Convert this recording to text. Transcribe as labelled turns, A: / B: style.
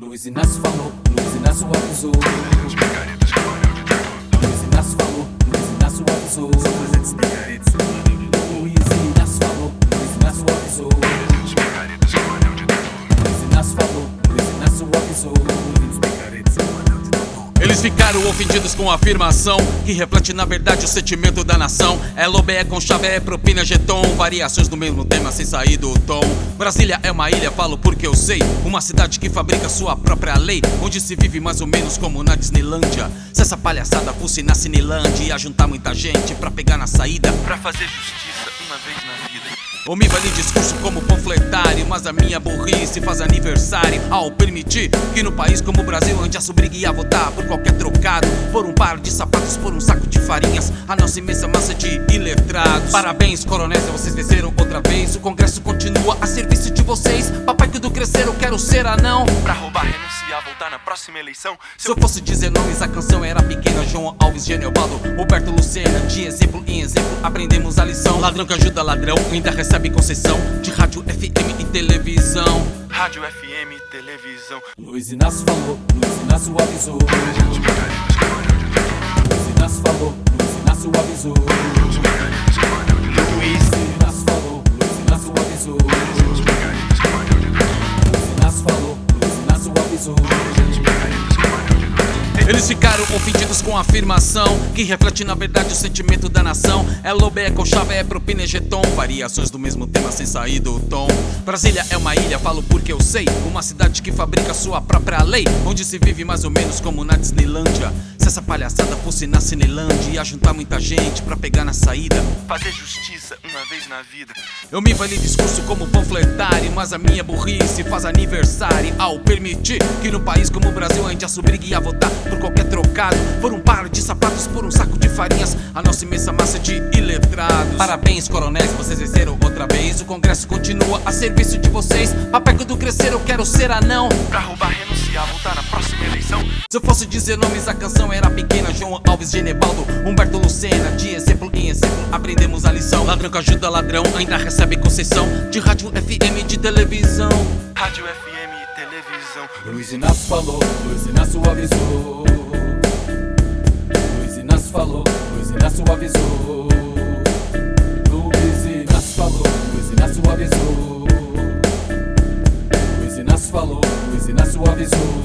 A: Luiz Inácio falou, Luiz Inácio avisou. Luiz Inácio falou, Luiz Inácio avisou. Luiz Inácio falou, Luiz Inácio avisou. Luiz Inácio falou, Luiz Inácio avisou.
B: Eles ficaram ofendidos com a afirmação que reflete na verdade o sentimento da nação. É lobé, com chave, é propina, jeton, variações do mesmo tema sem sair do tom. Brasília é uma ilha, falo porque eu sei. Uma cidade que fabrica sua própria lei, onde se vive mais ou menos como na Disneylândia. Se essa palhaçada fosse na Cinelândia, ia juntar muita gente pra pegar na saída, pra fazer justiça uma vez na vida. Ou me vale discurso como panfletário, mas a minha burrice faz aniversário ao permitir que no país como o Brasil ande a brigue a votar por qualquer trocado, por um par de sapatos, por um saco de farinhas, a nossa imensa massa de iletrados. Parabéns, coronéis, vocês venceram outra vez. O Congresso continua a serviço de vocês. Papai que do crescer eu quero ser anão, pra roubar, renunciar, voltar na próxima eleição. Se eu fosse dizer nomes, a canção era pequena. João Alves, Genevaldo, Roberto Lucena. De exemplo em exemplo aprendemos a lição. Ladrão que ajuda ladrão ainda recebe concessão de rádio, FM e televisão. Rádio, FM e televisão.
A: Luiz Inácio falou, Luiz Inácio avisou. Luiz Inácio falou, Luiz Inácio avisou. Luiz Inácio falou, Luiz Inácio avisou. Luiz Inácio falou, Luiz Inácio avisou.
B: Eles ficaram ofendidos com a afirmação que reflete na verdade o sentimento da nação. É lobé, com chave, é propina, é jeton, variações do mesmo tema sem sair do tom. Brasília é uma ilha, falo porque eu sei. Uma cidade que fabrica sua própria lei, onde se vive mais ou menos como na Disneylândia. Se essa palhaçada fosse na Cinelândia, ia juntar muita gente pra pegar na saída, fazer justiça uma vez na vida. Eu me vali discurso como panfletário, mas a minha burrice faz aniversário ao permitir que no país como o Brasil ande a brigue a votar por qualquer trocado, por um par de sapatos, por um saco de farinhas, a nossa imensa massa de iletrados. Parabéns, coronéis, vocês venceram outra vez. O Congresso continua a serviço de vocês. Papai quando crescer eu quero ser anão, pra roubar, renunciar, voltar na próxima eleição. Se eu fosse dizer nomes, a canção era pequena. João Alves, Genevaldo, Humberto Lucena. De exemplo em exemplo aprendemos a lição. Ladrão que ajuda ladrão ainda recebe concessão de rádio, FM e de televisão. Rádio, FM e televisão.
A: Luiz Inácio falou, Luiz Inácio avisou. Luiz Inácio falou, Luiz Inácio avisou. Luiz Inácio falou, Luiz Inácio avisou. Luiz Inácio falou, Luiz Inácio avisou.